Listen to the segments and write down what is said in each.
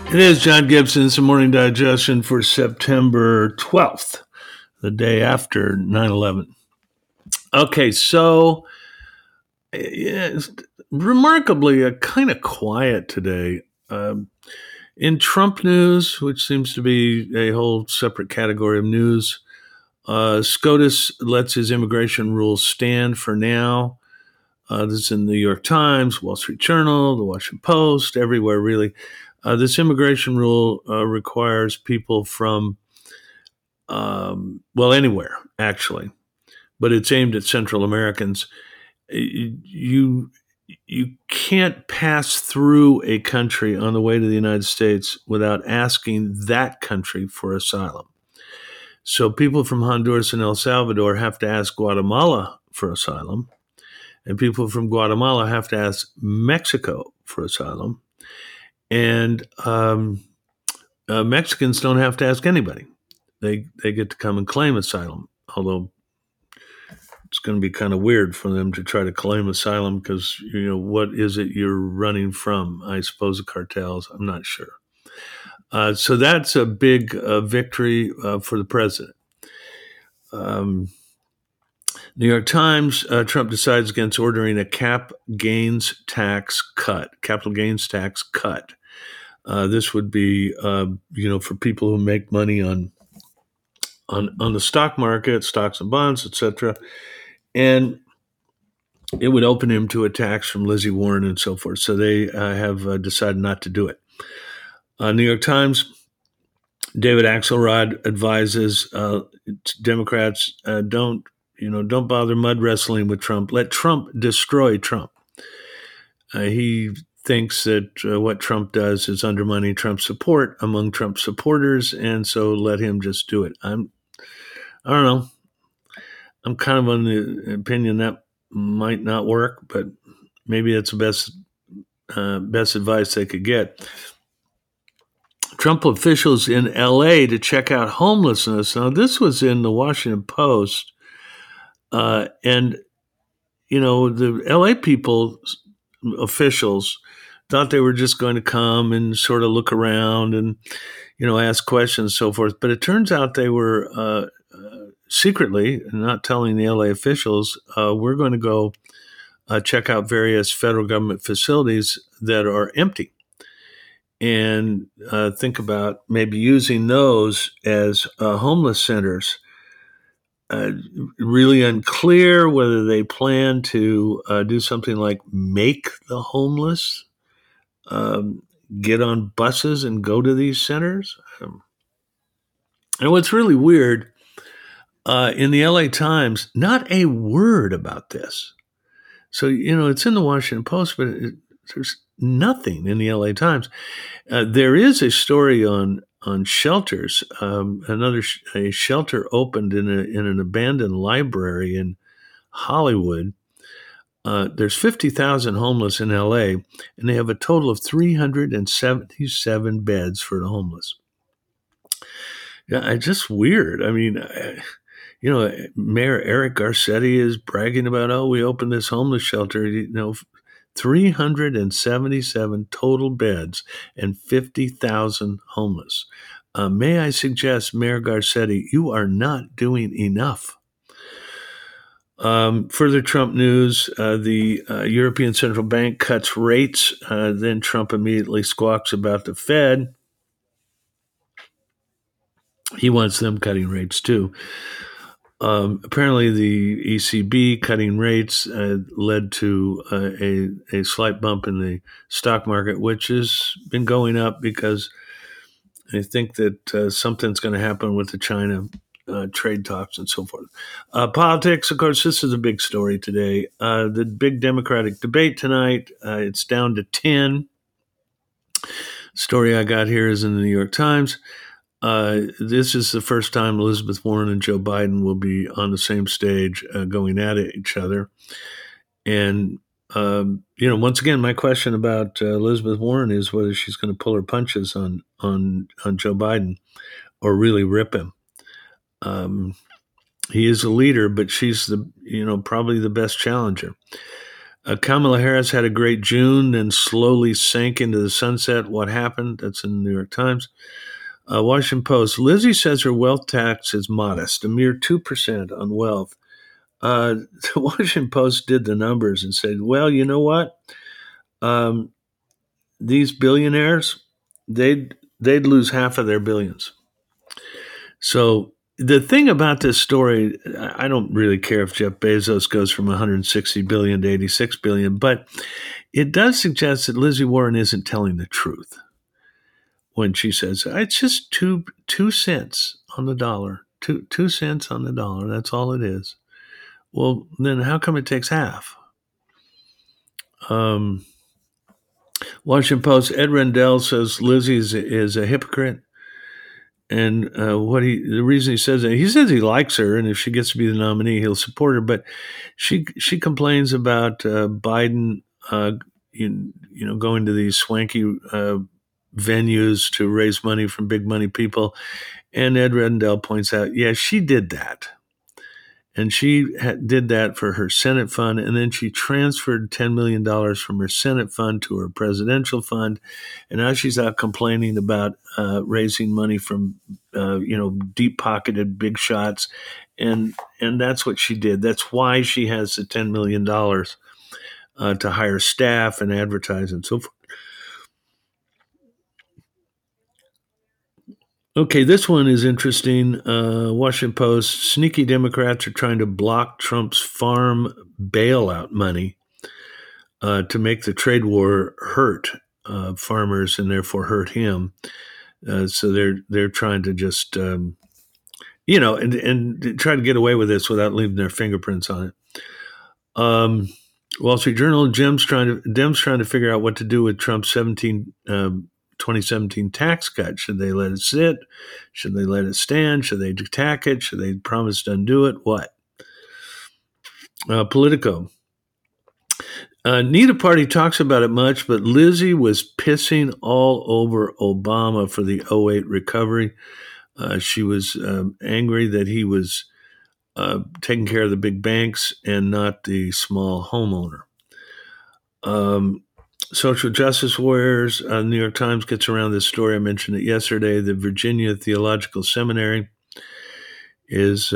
It is John Gibson's Morning Digestion for September 12th, the day after 9/11. Okay, so it's remarkably kind of quiet today. In Trump news, which seems to be a whole separate category of news, SCOTUS lets his immigration rules stand for now. This is in the New York Times, Wall Street Journal, the Washington Post, everywhere really. This immigration rule requires people from, anywhere, actually, but it's aimed at Central Americans. You you can't pass through a country on the way to the United States without asking that country for asylum. So people from Honduras and El Salvador have to ask Guatemala for asylum, and people from Guatemala have to ask Mexico for asylum. And Mexicans don't have to ask anybody. They get to come and claim asylum, although it's going to be kind of weird for them to try to claim asylum because, what is it you're running from? I suppose the cartels. I'm not sure. So that's a big victory for the president. New York Times, Trump decides against ordering a capital gains tax cut. This would be, for people who make money on the stock market, stocks and bonds, etc. And it would open him to attacks from Lizzie Warren and so forth. So they have decided not to do it. New York Times, David Axelrod advises Democrats don't bother mud wrestling with Trump. Let Trump destroy Trump. He thinks that what Trump does is undermining Trump's support among Trump supporters, and so let him just do it. I don't know. I'm kind of on the opinion that might not work, but maybe it's the best advice they could get. Trump officials in L.A. to check out homelessness. Now, this was in the Washington Post, and the L.A. officials thought they were just going to come and sort of look around and ask questions and so forth. But it turns out they were secretly, not telling the LA officials, we're going to go check out various federal government facilities that are empty and think about maybe using those as homeless centers. Really unclear whether they plan to do something like make the homeless get on buses and go to these centers. And what's really weird, in the LA Times, not a word about this. So, it's in the Washington Post, but there's nothing in the LA Times. There is a story on shelters. A shelter opened in an abandoned library in Hollywood. There's 50,000 homeless in LA, and they have a total of 377 beds for the homeless. Yeah, it's just weird. I mean, Mayor Eric Garcetti is bragging about, we opened this homeless shelter, 377 total beds and 50,000 homeless. May I suggest, Mayor Garcetti, you are not doing enough. Further Trump news, the European Central Bank cuts rates. Then Trump immediately squawks about the Fed. He wants them cutting rates too. Apparently, the ECB cutting rates led to a slight bump in the stock market, which has been going up because I think that something's going to happen with the China trade talks and so forth. Politics, of course, this is a big story today. The big Democratic debate tonight, it's down to 10. Story I got here is in the New York Times. This is the first time Elizabeth Warren and Joe Biden will be on the same stage going at each other. And, once again, my question about Elizabeth Warren is whether she's going to pull her punches on Joe Biden or really rip him. He is a leader, but she's probably the best challenger. Kamala Harris had a great June, then slowly sank into the sunset. What happened? That's in the New York Times. Washington Post. Lizzie says her wealth tax is modest, a mere 2% on wealth. The Washington Post did the numbers and said, well, you know what? These billionaires, they'd lose half of their billions. So the thing about this story, I don't really care if Jeff Bezos goes from 160 billion to 86 billion, but it does suggest that Lizzie Warren isn't telling the truth when she says it's just two cents on the dollar, two cents on the dollar. That's all it is. Well, then how come it takes half? Washington Post. Ed Rendell says Lizzie is a hypocrite. And the reason he says that, he says he likes her, and if she gets to be the nominee, he'll support her. But she complains about Biden, going to these swanky venues to raise money from big money people. And Ed Rendell points out, yeah, she did that. And she did that for her Senate fund, and then she transferred $10 million from her Senate fund to her presidential fund. And now she's out complaining about raising money from, deep-pocketed big shots. And that's what she did. That's why she has the $10 million to hire staff and advertise and so forth. Okay, this one is interesting. Washington Post. Sneaky Democrats are trying to block Trump's farm bailout money to make the trade war hurt farmers and therefore hurt him. So they're trying to just, and try to get away with this without leaving their fingerprints on it. Wall Street Journal. Dems trying to figure out what to do with Trump's 2017 tax cut. Should they let it sit? Should they let it stand? Should they attack it? Should they promise to undo it? What? Politico. Neither party talks about it much, but Lizzie was pissing all over Obama for the 2008 recovery. She was angry that he was taking care of the big banks and not the small homeowner. Social justice warriors. New York Times gets around this story. I mentioned it yesterday. The Virginia Theological Seminary is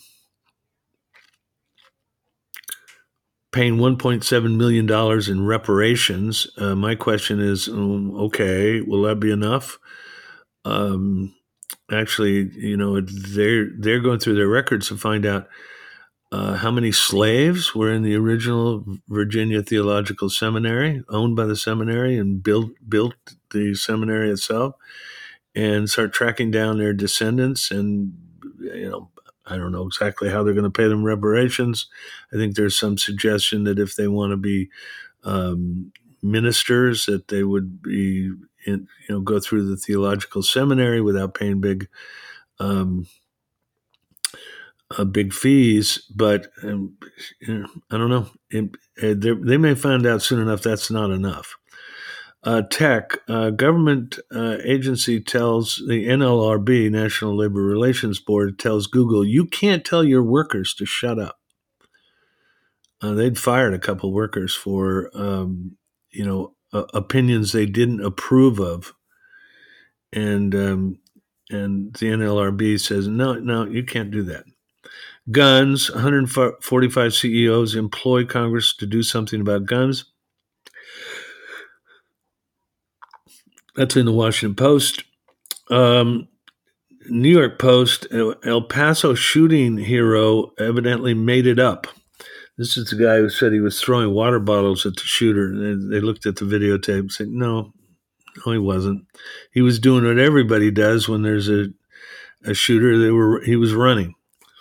paying $1.7 million in reparations. My question is, okay, will that be enough? Actually, they're going through their records to find out how many slaves were in the original Virginia Theological Seminary, owned by the seminary, and built the seminary itself, and start tracking down their descendants. And I don't know exactly how they're going to pay them reparations. I think there's some suggestion that if they want to be ministers, that they would be go through the theological seminary without paying big fees, but I don't know. They may find out soon enough that's not enough. Tech government agency tells the NLRB, National Labor Relations Board, tells Google, you can't tell your workers to shut up. They'd fired a couple workers for opinions they didn't approve of, and the NLRB says no, you can't do that. Guns. 145 CEOs employ Congress to do something about guns. That's in the Washington Post. New York Post. El Paso shooting hero evidently made it up. This is the guy who said he was throwing water bottles at the shooter. They looked at the videotape and said, no, he wasn't. He was doing what everybody does when there's a shooter. He was running.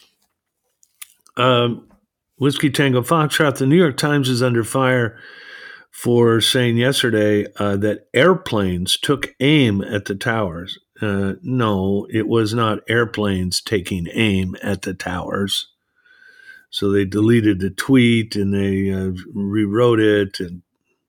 Whiskey Tango Foxtrot. The New York Times is under fire for saying yesterday that airplanes took aim at the towers. No, it was not airplanes taking aim at the towers. So they deleted the tweet and they rewrote it. And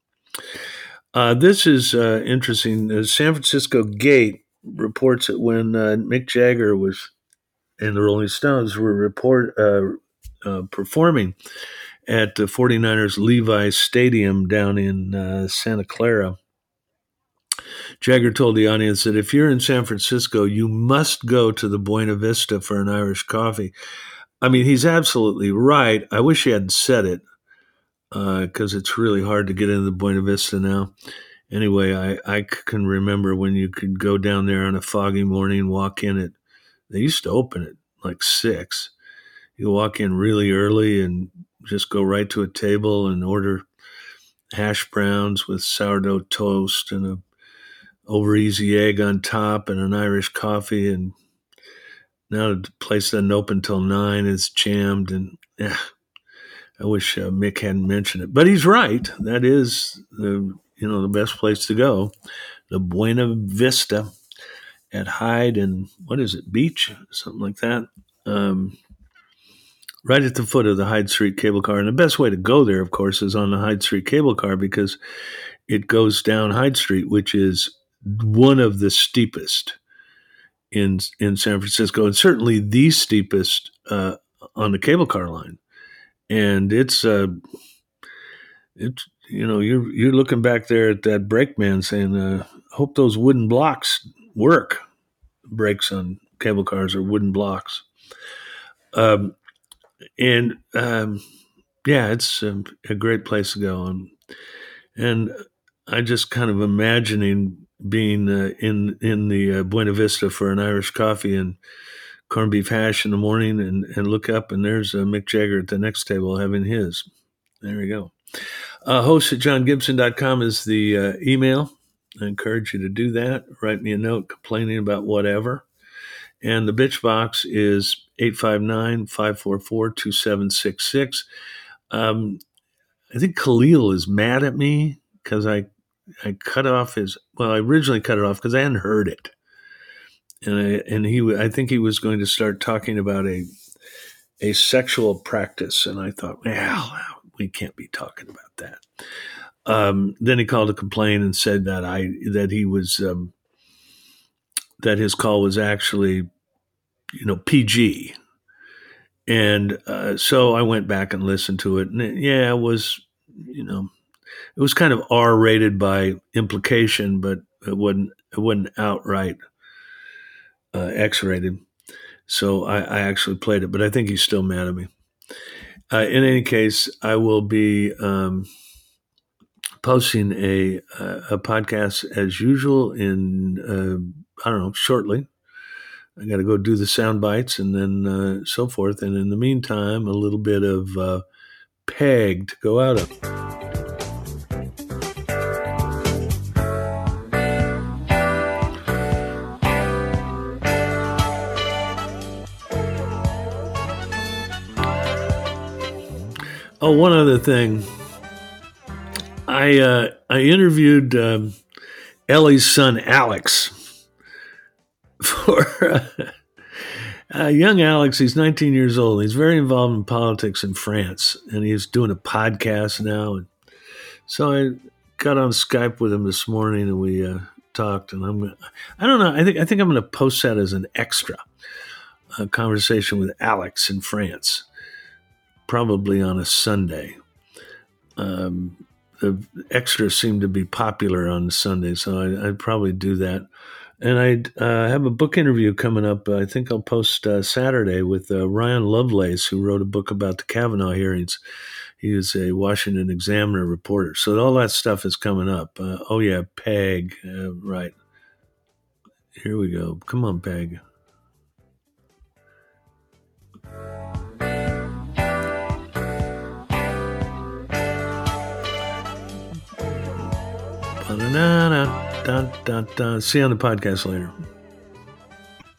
this is interesting. The San Francisco Gate reports that when Mick Jagger was and the Rolling Stones were performing at the 49ers Levi's Stadium down in Santa Clara. Jagger told the audience that if you're in San Francisco, you must go to the Buena Vista for an Irish coffee. I mean, he's absolutely right. I wish he hadn't said it because it's really hard to get into the Buena Vista now. Anyway, I can remember when you could go down there on a foggy morning, walk in it. They used to open it like 6. You walk in really early and just go right to a table and order hash browns with sourdough toast and a over easy egg on top and an Irish coffee. And now the place doesn't open till 9. It's jammed. And I wish Mick hadn't mentioned it, but he's right. That is the best place to go. The Buena Vista at Hyde and Beach, something like that. Right at the foot of the Hyde Street cable car. And the best way to go there, of course, is on the Hyde Street cable car because it goes down Hyde Street, which is one of the steepest in San Francisco, and certainly the steepest on the cable car line. And it's you're looking back there at that brakeman saying, "Hope those wooden blocks work." Brakes on cable cars are wooden blocks. It's a great place to go. And I just kind of imagining being in the Buena Vista for an Irish coffee and corned beef hash in the morning and look up and there's Mick Jagger at the next table having his. There you go. Host at johngibson.com is the email. I encourage you to do that. Write me a note complaining about whatever. And the bitch box is 859-544-2766. I think Khalil is mad at me because I cut off I originally cut it off because I hadn't heard it. And I think he was going to start talking about a sexual practice. And I thought, well, we can't be talking about that. Then he called to complain and said that that his call was actually, PG. And so I went back and listened to it. And it was, it was kind of R-rated by implication, but it wasn't outright X-rated. So I actually played it, but I think he's still mad at me. In any case, I will be posting a podcast as usual in, shortly. I got to go do the sound bites and then so forth. And in the meantime, a little bit of Peg to go out of. Oh, one other thing. I interviewed Ellie's son, Alex, for young Alex. He's 19 years old. He's very involved in politics in France, and he's doing a podcast now. And so I got on Skype with him this morning, and we talked. And I don't know. I think I'm going to post that as an extra, a conversation with Alex in France, probably on a Sunday. The extras seem to be popular on Sunday, so I'd probably do that. And I have a book interview coming up. I think I'll post Saturday with Ryan Lovelace, who wrote a book about the Kavanaugh hearings. He is a Washington Examiner reporter. So all that stuff is coming up. Peg. Right. Here we go. Come on, Peg. See you on the podcast later.